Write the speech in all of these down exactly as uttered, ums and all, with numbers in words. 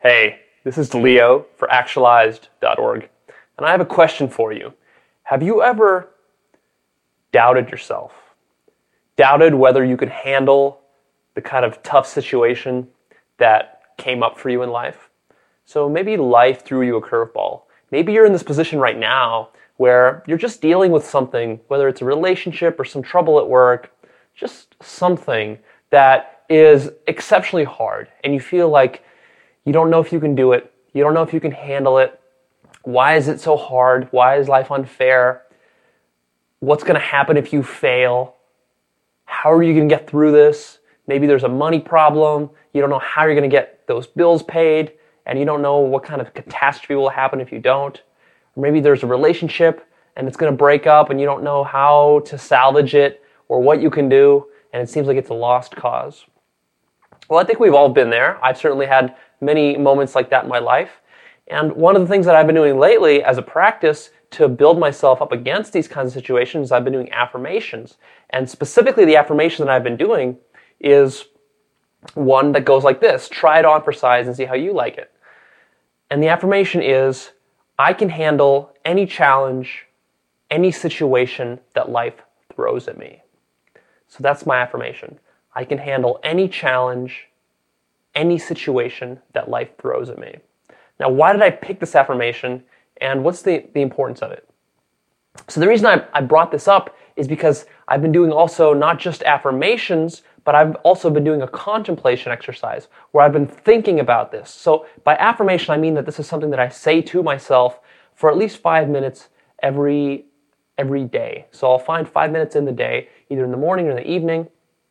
Hey, this is Leo for actualized dot org, and I have a question for you. Have you ever doubted yourself? Doubted whether you could handle the kind of tough situation that came up for you in life? So maybe life threw you a curveball. Maybe you're in this position right now where you're just dealing with something, whether it's a relationship or some trouble at work, just something that is exceptionally hard, and you feel like you don't know if you can do it. You don't know if you can handle it. Why is it so hard? Why is life unfair? What's going to happen if you fail? How are you going to get through this? Maybe there's a money problem. You don't know how you're going to get those bills paid, and you don't know what kind of catastrophe will happen if you don't. Or maybe there's a relationship, and it's going to break up, and you don't know how to salvage it or what you can do, and it seems like it's a lost cause. Well, I think we've all been there. I've certainly had many moments like that in my life. And one of the things that I've been doing lately as a practice to build myself up against these kinds of situations, I've been doing affirmations. And specifically the affirmation that I've been doing is one that goes like this. Try it on for size and see how you like it. And the affirmation is, I can handle any challenge, any situation that life throws at me. So that's my affirmation. I can handle any challenge, any situation that life throws at me. Now, why did I pick this affirmation, and what's the, the importance of it? So the reason I, I brought this up is because I've been doing also not just affirmations, but I've also been doing a contemplation exercise where I've been thinking about this. So by affirmation, I mean that this is something that I say to myself for at least five minutes every, every day. So I'll find five minutes in the day, either in the morning or in the evening,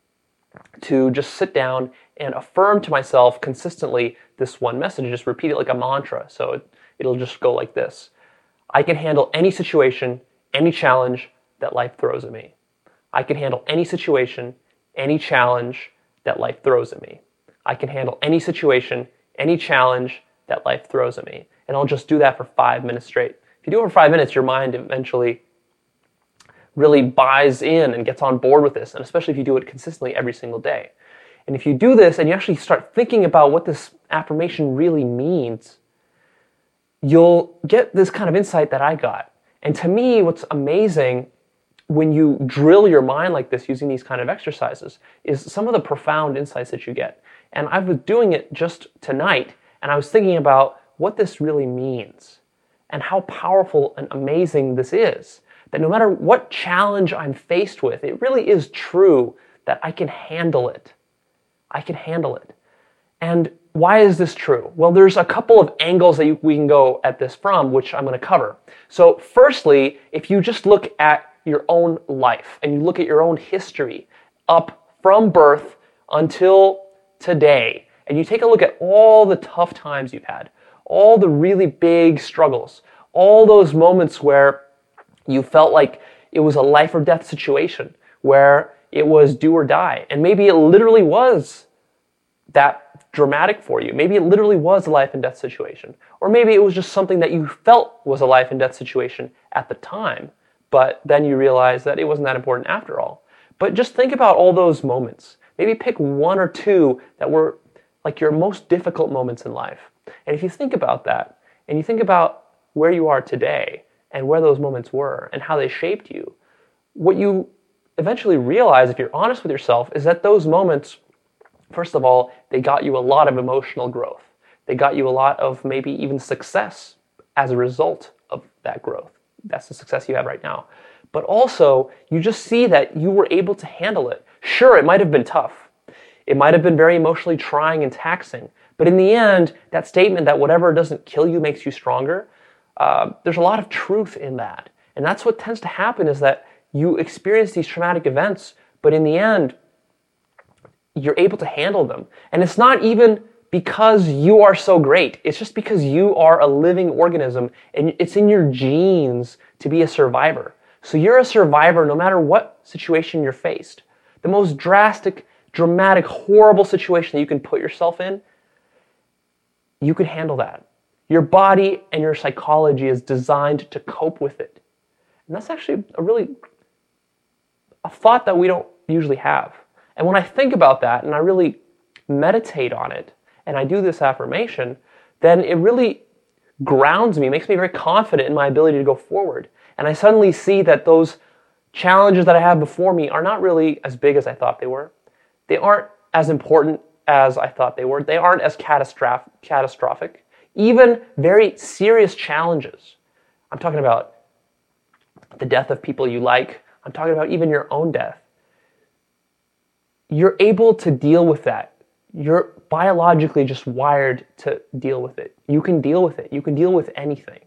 to just sit down and affirm to myself consistently this one message. Just repeat it like a mantra. So it, it'll just go like this. I can handle any situation, any challenge that life throws at me. I can handle any situation, any challenge that life throws at me. I can handle any situation, any challenge that life throws at me. And I'll just do that for five minutes straight. If you do it for five minutes, your mind eventually really buys in and gets on board with this, and especially if you do it consistently every single day. And if you do this and you actually start thinking about what this affirmation really means, you'll get this kind of insight that I got. And to me, what's amazing when you drill your mind like this using these kind of exercises is some of the profound insights that you get. And I was doing it just tonight, and I was thinking about what this really means and how powerful and amazing this is. That no matter what challenge I'm faced with, it really is true that I can handle it. I can handle it. And why is this true? Well, there's a couple of angles that you, we can go at this from, which I'm going to cover. So firstly, if you just look at your own life and you look at your own history up from birth until today, and you take a look at all the tough times you've had, all the really big struggles, all those moments where you felt like it was a life or death situation, where it was do or die. And maybe it literally was that dramatic for you. Maybe it literally was a life and death situation. Or maybe it was just something that you felt was a life and death situation at the time, but then you realized that it wasn't that important after all. But just think about all those moments. Maybe pick one or two that were like your most difficult moments in life. And if you think about that, and you think about where you are today, and where those moments were, and how they shaped you, what you eventually realize, if you're honest with yourself, is that those moments, first of all, they got you a lot of emotional growth. They got you a lot of maybe even success as a result of that growth. That's the success you have right now. But also, you just see that you were able to handle it. Sure, it might have been tough. It might have been very emotionally trying and taxing. But in the end, that statement that whatever doesn't kill you makes you stronger, Uh, there's a lot of truth in that. And that's what tends to happen, is that you experience these traumatic events, but in the end, you're able to handle them. And it's not even because you are so great. It's just because you are a living organism, and it's in your genes to be a survivor. So you're a survivor no matter what situation you're faced. The most drastic, dramatic, horrible situation that you can put yourself in, you can handle that. Your body and your psychology is designed to cope with it. And that's actually a really, a thought that we don't usually have. And when I think about that and I really meditate on it, and I do this affirmation, then it really grounds me, makes me very confident in my ability to go forward. And I suddenly see that those challenges that I have before me are not really as big as I thought they were. They aren't as important as I thought they were. They aren't as catastrophic. catastrophic. Even very serious challenges. I'm talking about the death of people you like. I'm talking about even your own death. You're able to deal with that. You're biologically just wired to deal with it. You can deal with it. You can deal with anything.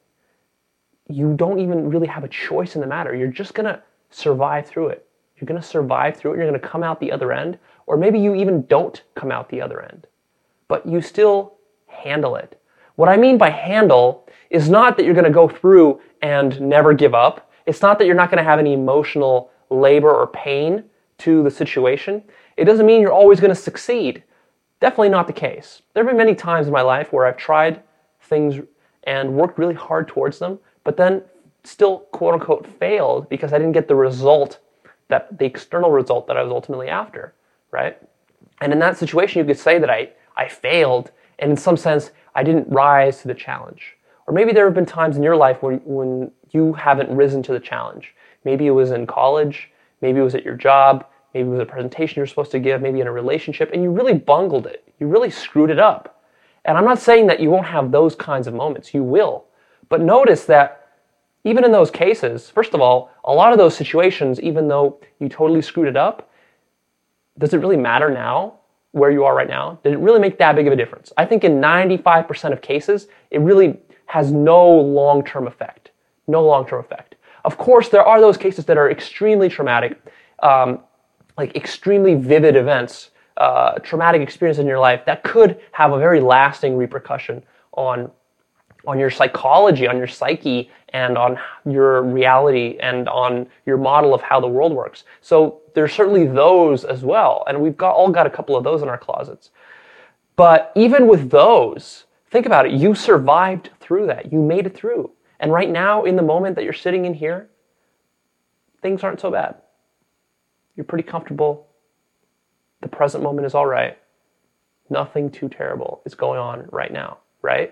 You don't even really have a choice in the matter. You're just going to survive through it. You're going to survive through it. You're going to come out the other end. Or maybe you even don't come out the other end. But you still handle it. What I mean by handle is not that you're going to go through and never give up. It's not that you're not going to have any emotional labor or pain to the situation. It doesn't mean you're always going to succeed. Definitely not the case. There have been many times in my life where I've tried things and worked really hard towards them, but then still quote unquote failed because I didn't get the result, that the external result that I was ultimately after, right? And in that situation, you could say that I, I failed, and in some sense, I didn't rise to the challenge. Or maybe there have been times in your life when, when you haven't risen to the challenge. Maybe it was in college, maybe it was at your job, maybe it was a presentation you're supposed to give, maybe in a relationship, and you really bungled it. You really screwed it up. And I'm not saying that you won't have those kinds of moments. You will. But notice that even in those cases, first of all, a lot of those situations, even though you totally screwed it up, does it really matter now where you are right now? Did it really make that big of a difference? I think in ninety-five percent of cases, it really has no long-term effect. No long-term effect. Of course, there are those cases that are extremely traumatic, um, like extremely vivid events, uh, traumatic experience in your life that could have a very lasting repercussion on, on your psychology, on your psyche, and on your reality, and on your model of how the world works. So there's certainly those as well, and we've got all got a couple of those in our closets. But even with those, think about it, you survived through that. You made it through. And right now, in the moment that you're sitting in here, things aren't so bad. You're pretty comfortable. The present moment is all right. Nothing too terrible is going on right now, right?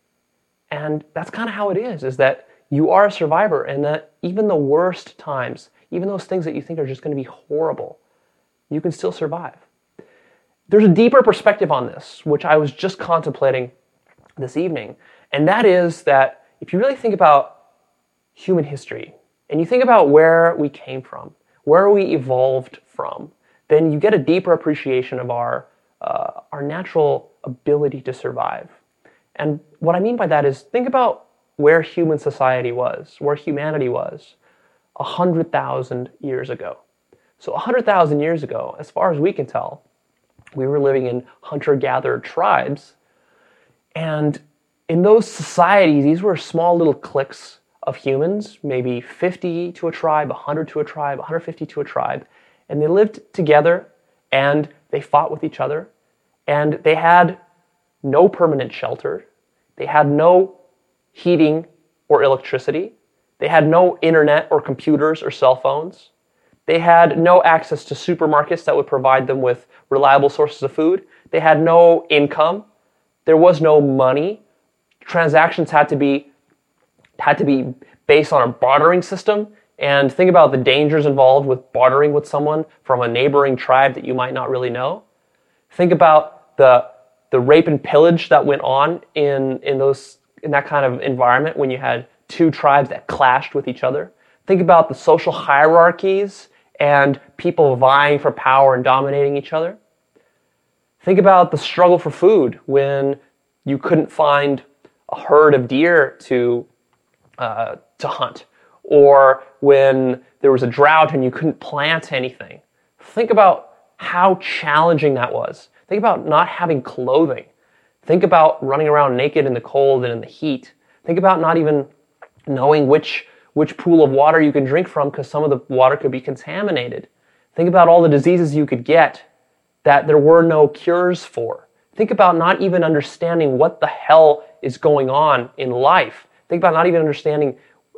And that's kind of how it is, is that you are a survivor, and that even the worst times, even those things that you think are just going to be horrible, you can still survive. There's a deeper perspective on this, which I was just contemplating this evening, and that is that if you really think about human history, and you think about where we came from, where we evolved from, then you get a deeper appreciation of our, uh, our natural ability to survive. And what I mean by that is, think about where human society was, where humanity was one hundred thousand years ago. So one hundred thousand years ago, as far as we can tell, we were living in hunter-gatherer tribes. And in those societies, these were small little cliques of humans, maybe fifty to a tribe, one hundred to a tribe, one hundred fifty to a tribe. And they lived together, and they fought with each other, and they had no permanent shelter. They had no heating or electricity. They had no internet or computers or cell phones. They had no access to supermarkets that would provide them with reliable sources of food. They had no income. There was no money. Transactions had to be had to be based on a bartering system. And think about the dangers involved with bartering with someone from a neighboring tribe that you might not really know. Think about the the rape and pillage that went on in, in those in that kind of environment when you had two tribes that clashed with each other. Think about the social hierarchies and people vying for power and dominating each other. Think about the struggle for food when you couldn't find a herd of deer to uh, to hunt, or when there was a drought and you couldn't plant anything. Think about how challenging that was. Think about not having clothing. Think about running around naked in the cold and in the heat. Think about not even knowing which which pool of water you can drink from because some of the water could be contaminated. Think about all the diseases you could get that there were no cures for. Think about not even understanding what the hell is going on in life. Think about not even understanding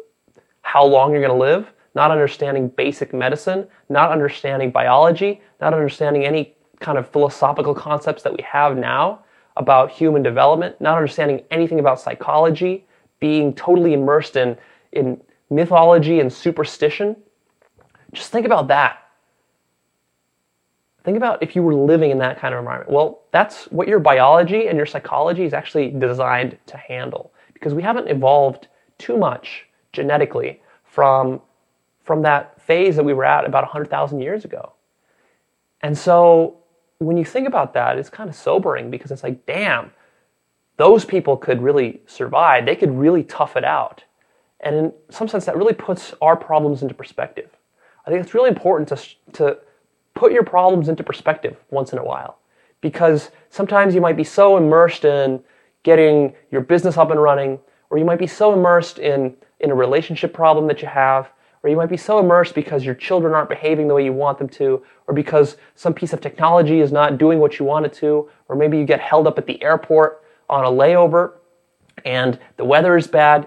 how long you're going to live, not understanding basic medicine, not understanding biology, not understanding any kind of philosophical concepts that we have now about human development, not understanding anything about psychology, being totally immersed in, in mythology and superstition. Just think about that. Think about if you were living in that kind of environment. Well, that's what your biology and your psychology is actually designed to handle, because we haven't evolved too much genetically from, from that phase that we were at about one hundred thousand years ago. And so when you think about that, it's kind of sobering, because it's like, damn, those people could really survive. They could really tough it out. And in some sense, that really puts our problems into perspective. I think it's really important to, to put your problems into perspective once in a while, because sometimes you might be so immersed in getting your business up and running, or you might be so immersed in, in a relationship problem that you have, or you might be so immersed because your children aren't behaving the way you want them to, or because some piece of technology is not doing what you want it to, or maybe you get held up at the airport on a layover and the weather is bad,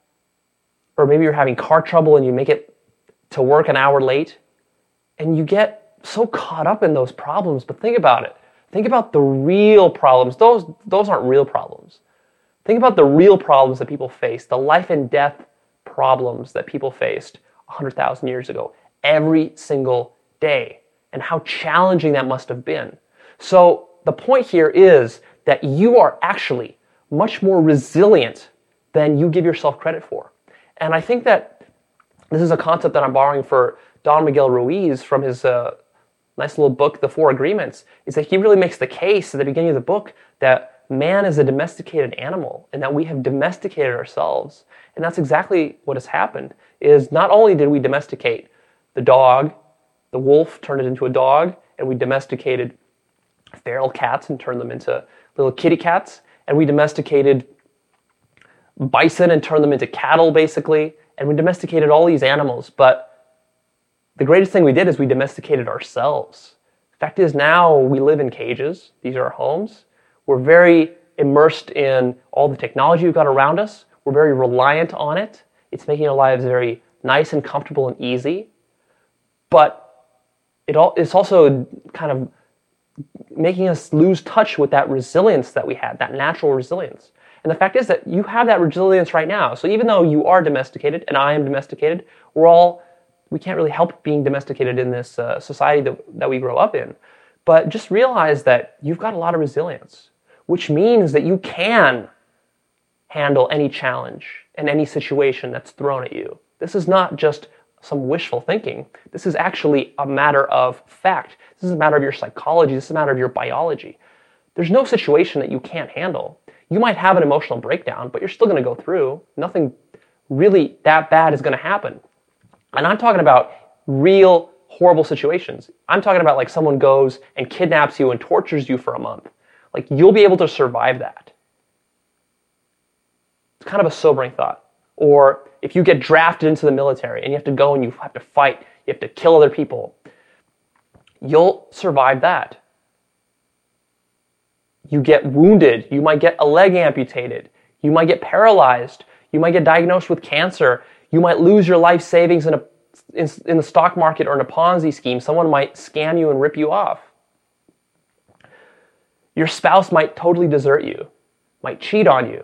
or maybe you're having car trouble and you make it to work an hour late, and you get so caught up in those problems. But think about it. Think about the real problems. Those, those aren't real problems. Think about the real problems that people face, the life and death problems that people faced one hundred thousand years ago, every single day, and how challenging that must have been. So the point here is that you are actually much more resilient than you give yourself credit for. And I think that this is a concept that I'm borrowing for Don Miguel Ruiz from his uh, nice little book, The Four Agreements, is that he really makes the case at the beginning of the book that man is a domesticated animal, and that we have domesticated ourselves. And that's exactly what has happened, is not only did we domesticate the dog, the wolf turned it into a dog, and we domesticated feral cats and turned them into little kitty cats, and we domesticated bison and turned them into cattle, basically, and we domesticated all these animals, but the greatest thing we did is we domesticated ourselves. The fact is, now we live in cages. These are our homes. We're very immersed in all the technology we've got around us. We're very reliant on it. It's making our lives very nice and comfortable and easy. But it all, it's also kind of making us lose touch with that resilience that we had, that natural resilience. And the fact is that you have that resilience right now. So even though you are domesticated, and I am domesticated, we're all, we can't really help being domesticated in this uh, society that, that we grow up in. But just realize that you've got a lot of resilience, which means that you can handle any challenge and any situation that's thrown at you. This is not just some wishful thinking. This is actually a matter of fact. This is a matter of your psychology. This is a matter of your biology. There's no situation that you can't handle. You might have an emotional breakdown, but you're still going to go through. Nothing really that bad is going to happen. And I'm talking about real horrible situations. I'm talking about like someone goes and kidnaps you and tortures you for a month. Like, you'll be able to survive that. It's kind of a sobering thought. Or if you get drafted into the military and you have to go and you have to fight, you have to kill other people, you'll survive that. You get wounded, you might get a leg amputated, you might get paralyzed, you might get diagnosed with cancer, you might lose your life savings in a in, in the stock market or in a Ponzi scheme. Someone might scam you and rip you off. Your spouse might totally desert you, might cheat on you.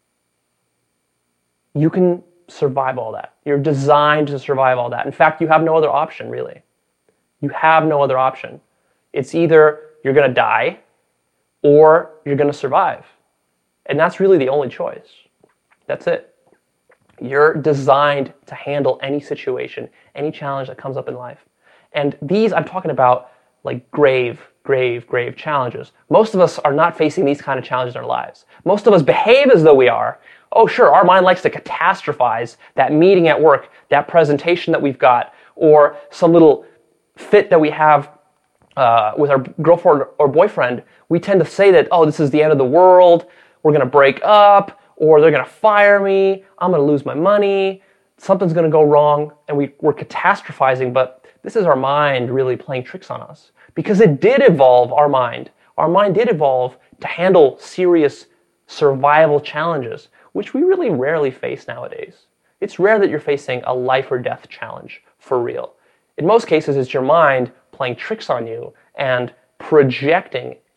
You can survive all that. You're designed to survive all that. In fact, you have no other option, really. You have no other option. It's either you're going to die or you're going to survive. And that's really the only choice. That's it. You're designed to handle any situation, any challenge that comes up in life. And these, I'm talking about like grave, grave, grave challenges. Most of us are not facing these kind of challenges in our lives. Most of us behave as though we are. Oh, sure, our mind likes to catastrophize that meeting at work, that presentation that we've got, or some little fit that we have uh, with our girlfriend or boyfriend. We tend to say that, oh, this is the end of the world, we're going to break up, or they're going to fire me, I'm going to lose my money, something's going to go wrong, and we, we're catastrophizing, but this is our mind really playing tricks on us. Because it did evolve, our mind. Our mind did evolve to handle serious survival challenges, which we really rarely face nowadays. It's rare that you're facing a life or death challenge for real. In most cases, it's your mind playing tricks on you and projecting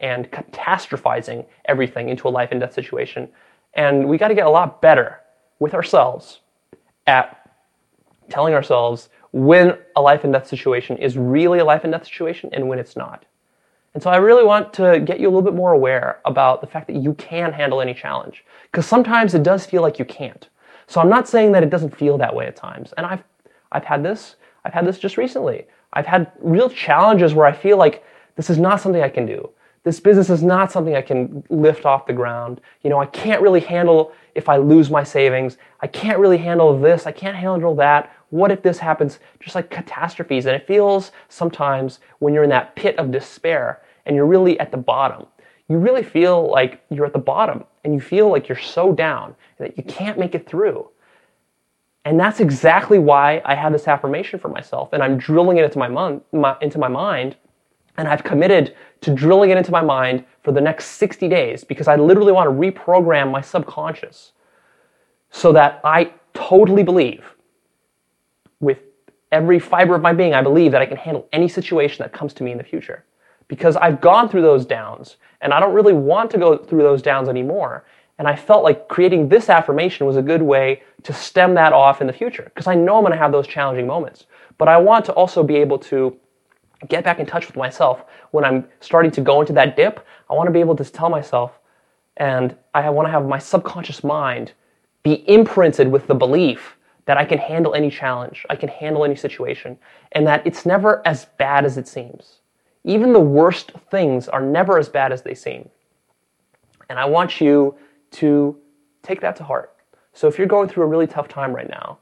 and catastrophizing everything into a life and death situation. And we got to get a lot better with ourselves at telling ourselves when a life and death situation is really a life and death situation and when it's not. And so I really want to get you a little bit more aware about the fact that you can handle any challenge, because sometimes it does feel like you can't. So I'm not saying that it doesn't feel that way at times. And I've I've had this. I've had this just recently. I've had real challenges where I feel like this is not something I can do. This business is not something I can lift off the ground. You know, I can't really handle if I lose my savings. I can't really handle this. I can't handle that. What if this happens? Just like catastrophes. And it feels sometimes when you're in that pit of despair and you're really at the bottom, you really feel like you're at the bottom and you feel like you're so down that you can't make it through. And that's exactly why I have this affirmation for myself, and I'm drilling it into my, mon- my, into my mind, and I've committed to drilling it into my mind for the next sixty days, because I literally want to reprogram my subconscious so that I totally believe, with every fiber of my being, I believe that I can handle any situation that comes to me in the future. Because I've gone through those downs, and I don't really want to go through those downs anymore. And I felt like creating this affirmation was a good way to stem that off in the future, because I know I'm going to have those challenging moments. But I want to also be able to get back in touch with myself when I'm starting to go into that dip. I want to be able to tell myself, and I want to have my subconscious mind be imprinted with the belief that I can handle any challenge, I can handle any situation, and that it's never as bad as it seems. Even the worst things are never as bad as they seem. And I want you to take that to heart. So if you're going through a really tough time right now,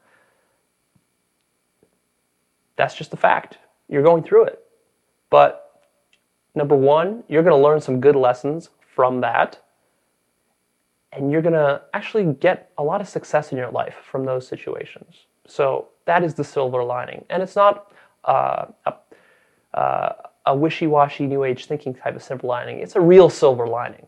that's just a fact. You're going through it. But number one, you're going to learn some good lessons from that. And you're going to actually get a lot of success in your life from those situations. So that is the silver lining. And it's not uh, a, uh, a wishy-washy New Age thinking type of silver lining. It's a real silver lining.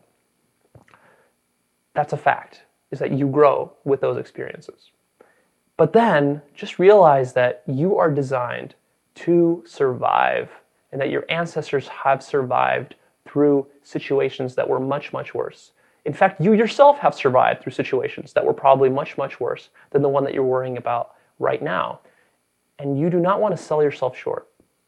That's a fact, is that you grow with those experiences. But then just realize that you are designed to survive, and that your ancestors have survived through situations that were much, much worse. In fact, you yourself have survived through situations that were probably much, much worse than the one that you're worrying about right now. And you do not want to sell yourself short.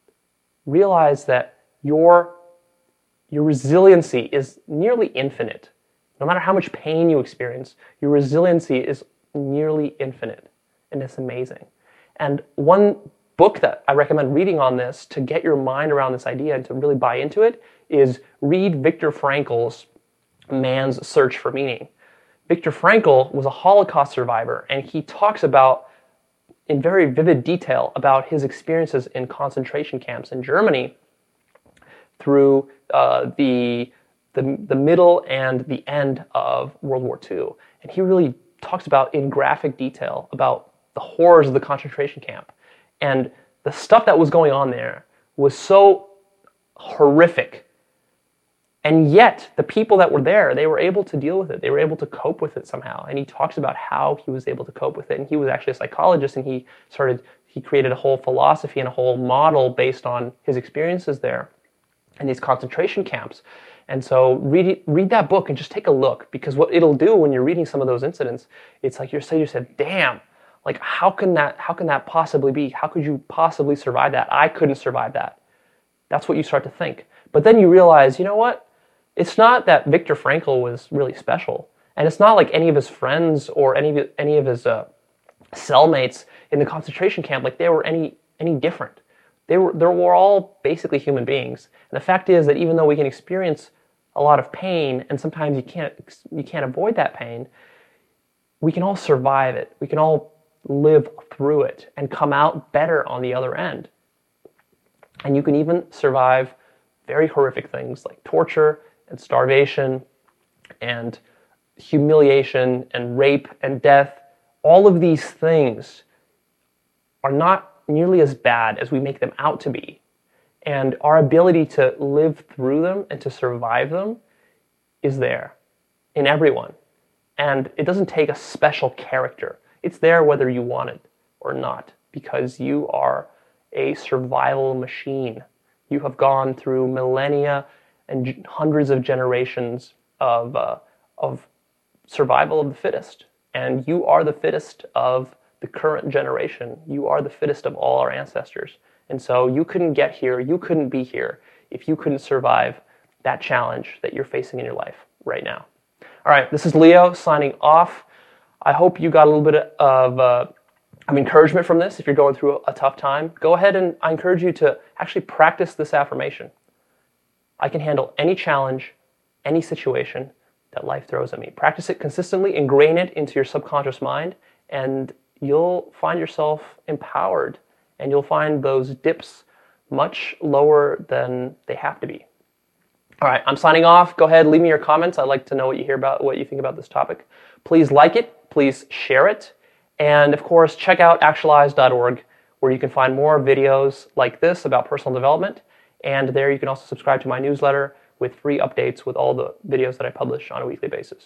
Realize that your, your resiliency is nearly infinite. No matter how much pain you experience, your resiliency is nearly infinite, and it's amazing. And one book that I recommend reading on this to get your mind around this idea and to really buy into it is read Viktor Frankl's Man's Search for Meaning. Viktor Frankl was a Holocaust survivor, and he talks about, in very vivid detail, about his experiences in concentration camps in Germany through uh, the The, the middle and the end of World War Two. And he really talks about in graphic detail about the horrors of the concentration camp. And the stuff that was going on there was so horrific. And yet, the people that were there, they were able to deal with it. They were able to cope with it somehow. And he talks about how he was able to cope with it. And he was actually a psychologist, and he started, he created a whole philosophy and a whole model based on his experiences there in these concentration camps. And so read read that book and just take a look, because what it'll do when you're reading some of those incidents, it's like you're saying, you said, damn, like how can that how can that possibly be? How could you possibly survive that? I couldn't survive that. That's what you start to think. But then you realize, you know what? It's not that Viktor Frankl was really special, and it's not like any of his friends or any of any of his uh, cellmates in the concentration camp, like they were any any different. They were they were all basically human beings. And the fact is that even though we can experience a lot of pain, and sometimes you can't you can't avoid that pain, we can all survive it. We can all live through it and come out better on the other end. And you can even survive very horrific things like torture and starvation and humiliation and rape and death. All of these things are not nearly as bad as we make them out to be. And our ability to live through them and to survive them is there in everyone. And it doesn't take a special character. It's there whether you want it or not, because you are a survival machine. You have gone through millennia and g- hundreds of generations of, uh, of survival of the fittest. And you are the fittest of the current generation. You are the fittest of all our ancestors. And so you couldn't get here, you couldn't be here if you couldn't survive that challenge that you're facing in your life right now. All right, this is Leo signing off. I hope you got a little bit of, uh, of encouragement from this if you're going through a, a tough time. Go ahead and I encourage you to actually practice this affirmation. I can handle any challenge, any situation that life throws at me. Practice it consistently, ingrain it into your subconscious mind, and you'll find yourself empowered, and you'll find those dips much lower than they have to be. All right, I'm signing off. Go ahead, leave me your comments. I'd like to know what you hear about, what you think about this topic. Please like it, please share it, and of course, check out actualize dot org, where you can find more videos like this about personal development, and there you can also subscribe to my newsletter with free updates with all the videos that I publish on a weekly basis.